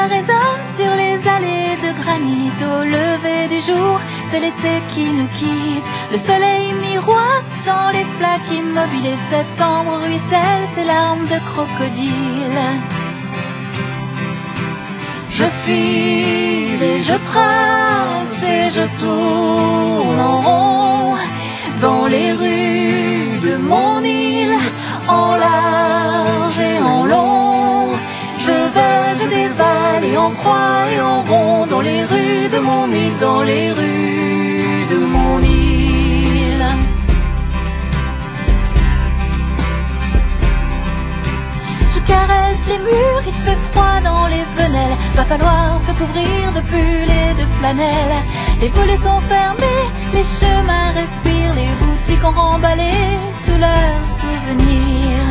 résonne sur les allées de granit. Au lever du jour, c'est l'été qui nous quitte. Le soleil miroite dans les flaques immobiles. Et septembre ruisselle ses larmes de crocodile. Je file et je trace et je tourne en rond dans les rues de mon île, en large et en long. Je vais, je dévale et en croix et en rond dans les rues de mon île, dans les rues de mon île. Je caresse les murs, il fait froid dans les fenêtres. Va falloir se couvrir de pulls et de flanelles. Les volets sont fermés, les chemins respirent. Les boutiques ont remballé tous leurs souvenirs.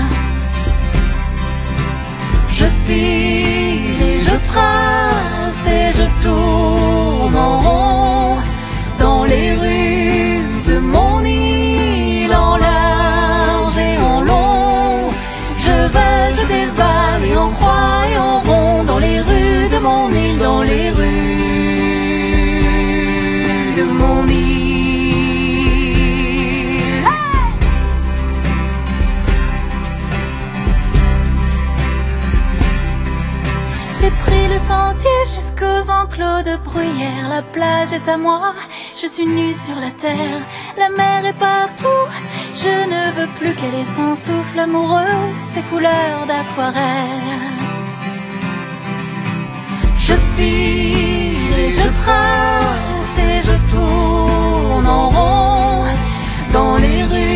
Je file et je trace et je tourne en rond dans les rues de mon île, en large et en long. Je vais, je dévale et en croix et en rond dans les rues de mon île, dans les rues de mon île. J'ai pris le sentier jusqu'aux enclos de bruyère. La plage est à moi, je suis nue sur la terre. La mer est partout, je ne veux plus qu'elle ait son souffle amoureux, ses couleurs d'aquarelle. Je file et je trace et je tourne en rond dans les rues